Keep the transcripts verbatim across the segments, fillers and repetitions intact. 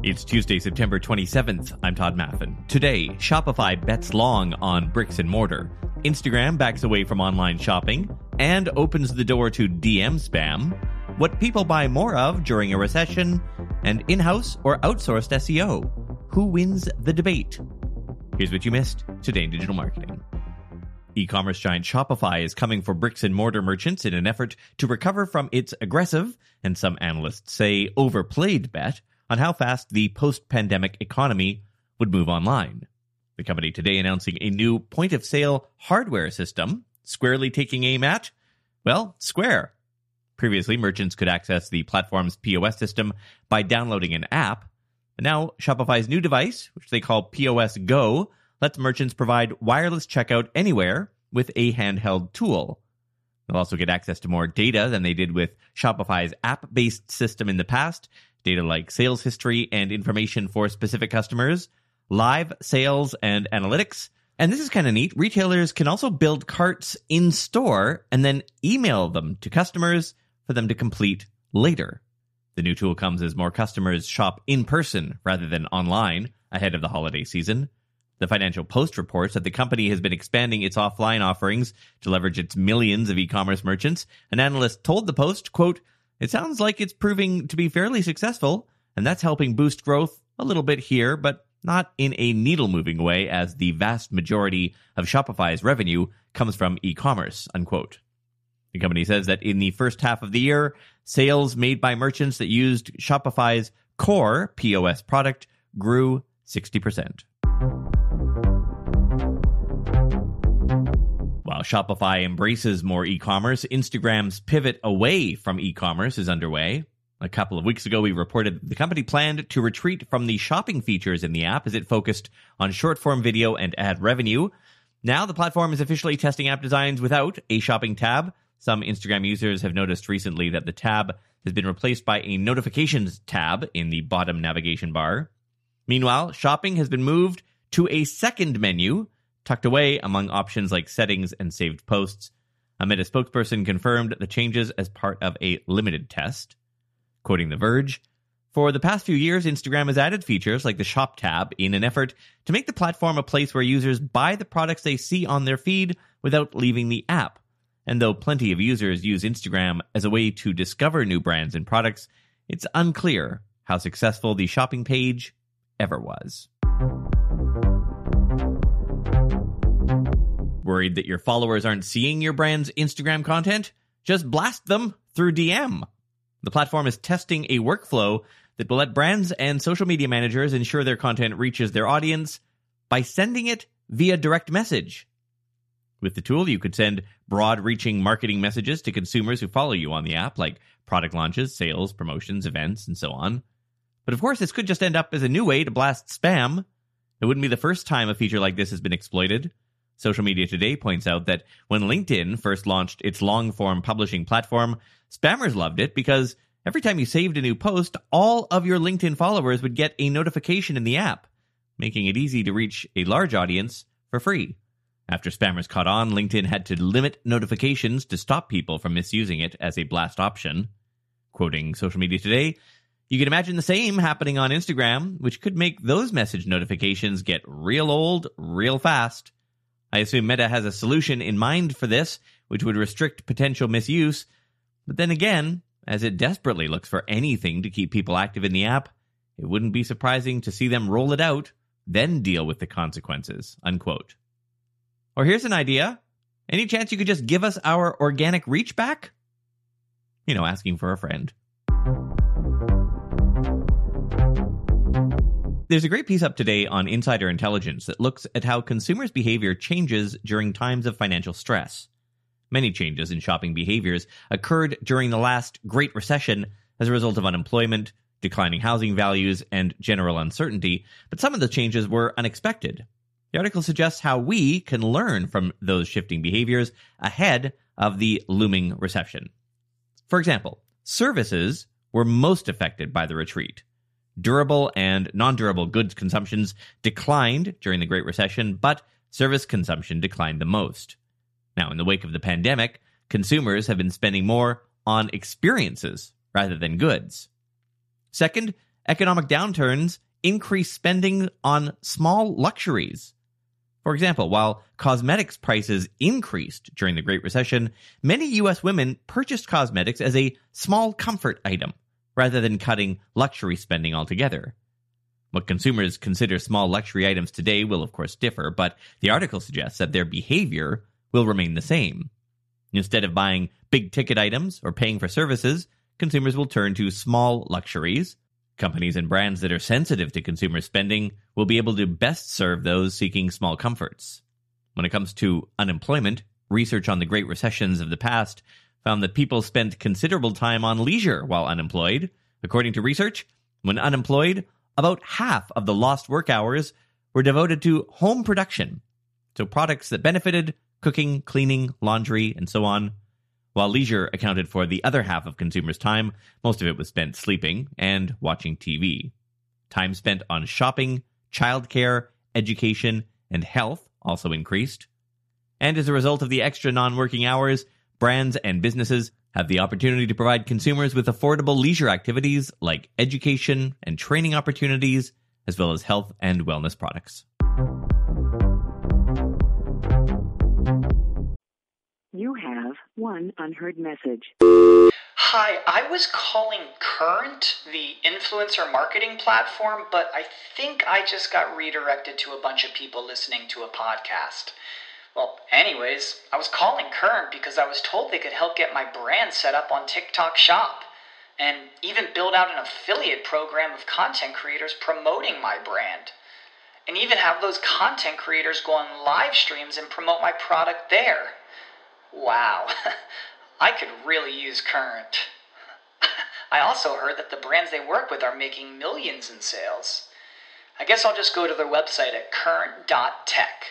It's Tuesday, September twenty-seventh. I'm Todd Maffin. Today, Shopify bets long on bricks and mortar. Instagram backs away from online shopping and opens the door to D M spam. What people buy more of during a recession, and in-house or outsourced S E O. Who wins the debate? Here's what you missed today in digital marketing. E-commerce giant Shopify is coming for bricks and mortar merchants in an effort to recover from its aggressive, and some analysts say overplayed bet, on how fast the post-pandemic economy would move online. The company today announcing a new point-of-sale hardware system, squarely taking aim at, well, Square. Previously, merchants could access the platform's P O S system by downloading an app. And now, Shopify's new device, which they call P O S Go, lets merchants provide wireless checkout anywhere with a handheld tool. They'll also get access to more data than they did with Shopify's app-based system in the past, data like sales history and information for specific customers, live sales and analytics. And this is kind of neat. Retailers can also build carts in store and then email them to customers for them to complete later. The new tool comes as more customers shop in person rather than online ahead of the holiday season. The Financial Post reports that the company has been expanding its offline offerings to leverage its millions of e-commerce merchants. An analyst told the Post, quote, "It sounds like it's proving to be fairly successful, and that's helping boost growth a little bit here, but not in a needle-moving way, as the vast majority of Shopify's revenue comes from e-commerce," unquote. The company says that in the first half of the year, sales made by merchants that used Shopify's core P O S product grew sixty percent. While Shopify embraces more e-commerce, Instagram's pivot away from e-commerce is underway. A couple of weeks ago, we reported the company planned to retreat from the shopping features in the app as it focused on short-form video and ad revenue. Now, the platform is officially testing app designs without a shopping tab. Some Instagram users have noticed recently that the tab has been replaced by a notifications tab in the bottom navigation bar. Meanwhile, shopping has been moved to a second menu, tucked away among options like settings and saved posts. A Meta spokesperson confirmed the changes as part of a limited test. Quoting The Verge, "For the past few years, Instagram has added features like the Shop tab in an effort to make the platform a place where users buy the products they see on their feed without leaving the app. And though plenty of users use Instagram as a way to discover new brands and products, it's unclear how successful the shopping page ever was." Worried that your followers aren't seeing your brand's Instagram content? Just blast them through D M. The platform is testing a workflow that will let brands and social media managers ensure their content reaches their audience by sending it via direct message. With the tool, you could send broad-reaching marketing messages to consumers who follow you on the app, like product launches, sales, promotions, events, and so on. But of course, this could just end up as a new way to blast spam. It wouldn't be the first time a feature like this has been exploited. Social Media Today points out that when LinkedIn first launched its long-form publishing platform, spammers loved it because every time you saved a new post, all of your LinkedIn followers would get a notification in the app, making it easy to reach a large audience for free. After spammers caught on, LinkedIn had to limit notifications to stop people from misusing it as a blast option. Quoting Social Media Today, "You can imagine the same happening on Instagram, which could make those message notifications get real old real fast. I assume Meta has a solution in mind for this, which would restrict potential misuse. But then again, as it desperately looks for anything to keep people active in the app, it wouldn't be surprising to see them roll it out, then deal with the consequences," unquote. Or here's an idea. Any chance you could just give us our organic reach back? You know, asking for a friend. There's a great piece up today on Insider Intelligence that looks at how consumers' behavior changes during times of financial stress. Many changes in shopping behaviors occurred during the last Great Recession as a result of unemployment, declining housing values, and general uncertainty, but some of the changes were unexpected. The article suggests how we can learn from those shifting behaviors ahead of the looming recession. For example, services were most affected by the retreat. Durable and non-durable goods consumptions declined during the Great Recession, but service consumption declined the most. Now, in the wake of the pandemic, consumers have been spending more on experiences rather than goods. Second, economic downturns increase spending on small luxuries. For example, while cosmetics prices increased during the Great Recession, many U S women purchased cosmetics as a small comfort item, rather than cutting luxury spending altogether. What consumers consider small luxury items today will of course differ, but the article suggests that their behavior will remain the same. Instead of buying big-ticket items or paying for services, consumers will turn to small luxuries. Companies and brands that are sensitive to consumer spending will be able to best serve those seeking small comforts. When it comes to unemployment, research on the Great Recessions of the past found that people spent considerable time on leisure while unemployed. According to research, when unemployed, about half of the lost work hours were devoted to home production, so products that benefited cooking, cleaning, laundry, and so on. While leisure accounted for the other half of consumers' time, most of it was spent sleeping and watching T V. Time spent on shopping, childcare, education, and health also increased. And as a result of the extra non-working hours, brands and businesses have the opportunity to provide consumers with affordable leisure activities like education and training opportunities, as well as health and wellness products. You have one unheard message. Hi, I was calling Current, the influencer marketing platform, but I think I just got redirected to a bunch of people listening to a podcast. Well, anyways, I was calling Current because I was told they could help get my brand set up on TikTok Shop, and even build out an affiliate program of content creators promoting my brand, and even have those content creators go on live streams and promote my product there. Wow, I could really use Current. I also heard that the brands they work with are making millions in sales. I guess I'll just go to their website at current dot tech.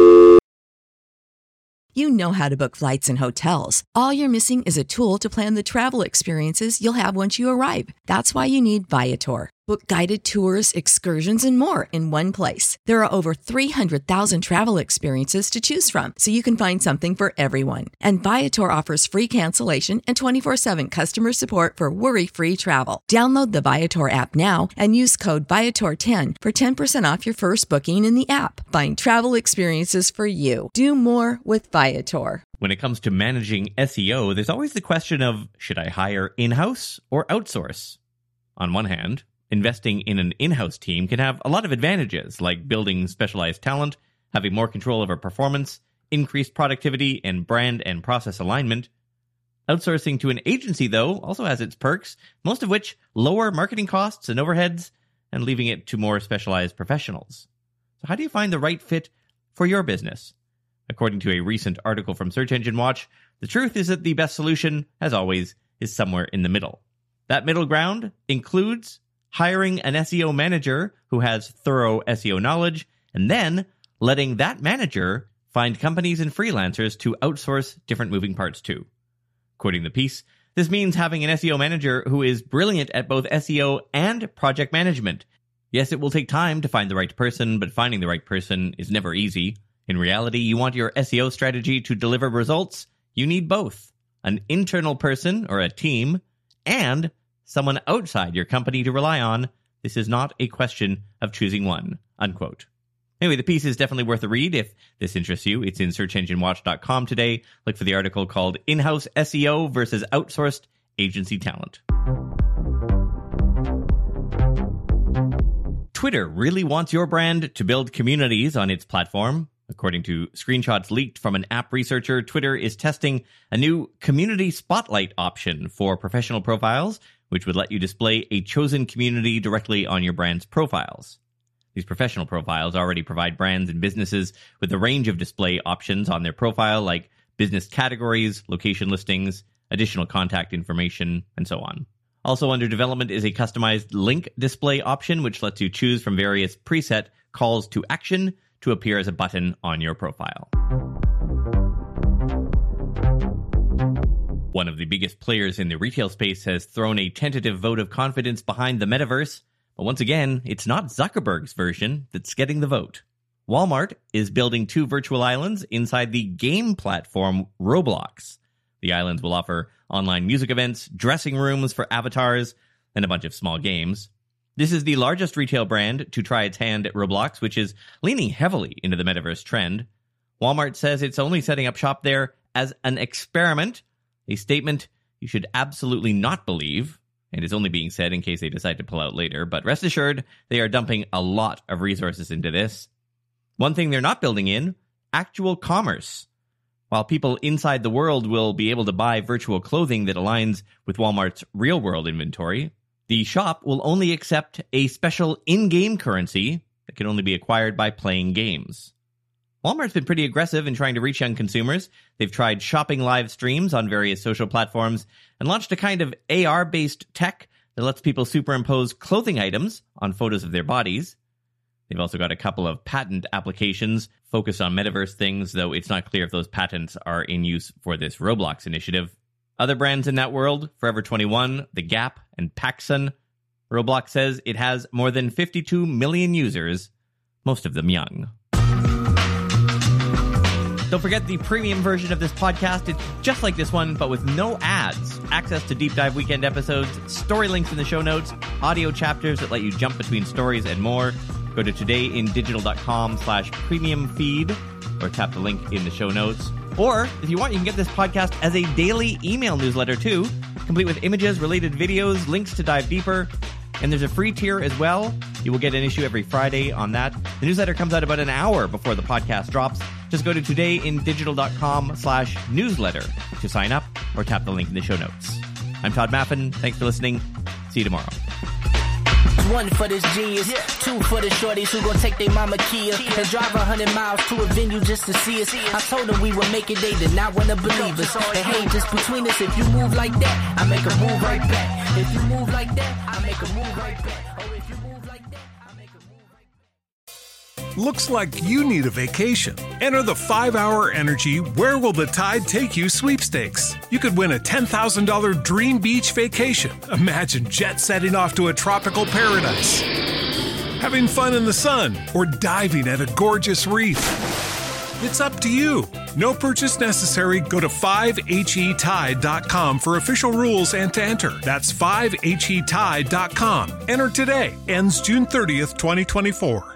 You know how to book flights and hotels. All you're missing is a tool to plan the travel experiences you'll have once you arrive. That's why you need Viator. Book guided tours, excursions, and more in one place. There are over three hundred thousand travel experiences to choose from, so you can find something for everyone. And Viator offers free cancellation and twenty-four seven customer support for worry-free travel. Download the Viator app now and use code Viator ten for ten percent off your first booking in the app. Find travel experiences for you. Do more with Viator. When it comes to managing S E O, there's always the question of, should I hire in-house or outsource? On one hand, investing in an in-house team can have a lot of advantages, like building specialized talent, having more control over performance, increased productivity, and brand and process alignment. Outsourcing to an agency, though, also has its perks, most of which lower marketing costs and overheads, and leaving it to more specialized professionals. So how do you find the right fit for your business? According to a recent article from Search Engine Watch, the truth is that the best solution, as always, is somewhere in the middle. That middle ground includes hiring an S E O manager who has thorough S E O knowledge, and then letting that manager find companies and freelancers to outsource different moving parts to. Quoting the piece, this means having an S E O manager who is brilliant at both S E O and project management. Yes, it will take time to find the right person, but finding the right person is never easy. In reality, you want your S E O strategy to deliver results, you need both an internal person or a team and someone outside your company to rely on. This is not a question of choosing one, unquote. Anyway, the piece is definitely worth a read if this interests you. It's in search engine watch dot com today. Look for the article called In-House S E O versus Outsourced Agency Talent. Twitter really wants your brand to build communities on its platform. According to screenshots leaked from an app researcher, Twitter is testing a new community spotlight option for professional profiles, which would let you display a chosen community directly on your brand's profiles. These professional profiles already provide brands and businesses with a range of display options on their profile, like business categories, location listings, additional contact information, and so on. Also under development is a customized link display option, which lets you choose from various preset calls to action to appear as a button on your profile. One of the biggest players in the retail space has thrown a tentative vote of confidence behind the metaverse, but once again, it's not Zuckerberg's version that's getting the vote. Walmart is building two virtual islands inside the game platform Roblox. The islands will offer online music events, dressing rooms for avatars, and a bunch of small games. This is the largest retail brand to try its hand at Roblox, which is leaning heavily into the metaverse trend. Walmart says it's only setting up shop there as an experiment, a statement you should absolutely not believe, and is only being said in case they decide to pull out later. But rest assured, they are dumping a lot of resources into this. One thing they're not building in, actual commerce. While people inside the world will be able to buy virtual clothing that aligns with Walmart's real-world inventory, the shop will only accept a special in-game currency that can only be acquired by playing games. Walmart's been pretty aggressive in trying to reach young consumers. They've tried shopping live streams on various social platforms and launched a kind of A R-based tech that lets people superimpose clothing items on photos of their bodies. They've also got a couple of patent applications focused on metaverse things, though it's not clear if those patents are in use for this Roblox initiative. Other brands in that world, Forever twenty-one, The Gap, and PacSun. Roblox says it has more than fifty-two million users, most of them young. Don't forget the premium version of this podcast. It's just like this one, but with no ads. Access to Deep Dive Weekend episodes, story links in the show notes, audio chapters that let you jump between stories, and more. Go to todayindigital.com slash premium feed or tap the link in the show notes. Or, if you want, you can get this podcast as a daily email newsletter too, complete with images, related videos, links to dive deeper. And there's a free tier as well. You will get an issue every Friday on that. The newsletter comes out about an hour before the podcast drops. Just go to todayindigital.com slash newsletter to sign up or tap the link in the show notes. I'm Todd Maffin. Thanks for listening. See you tomorrow. One for this genius, yeah. Two for the shorties who gon' take their mama Kia yeah. and drive a hundred miles to a venue just to see us. I told them we would make it, they did not wanna believe us. And hey, just between us, if you move like that, I make a move right back. If you move like that, I make a move right back. Oh, if you move like that, I make a move right back. Looks like you need a vacation. Enter the five hour Energy Where Will the Tide Take You sweepstakes. You could win a ten thousand dollars dream beach vacation. Imagine jet setting off to a tropical paradise, having fun in the sun, or diving at a gorgeous reef. It's up to you. No purchase necessary. Go to five H E tide dot com for official rules and to enter. That's five H E tide dot com. Enter today. Ends June thirtieth, twenty twenty-four.